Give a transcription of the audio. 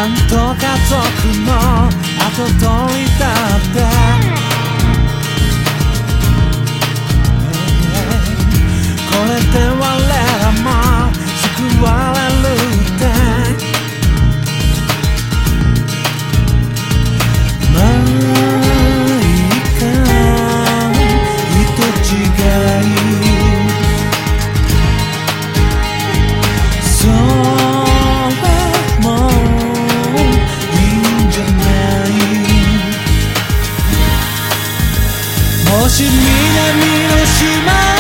んと家族の後取りだってこれで我らも救われるってまあいいか人違いそれもいいんじゃないもし南の島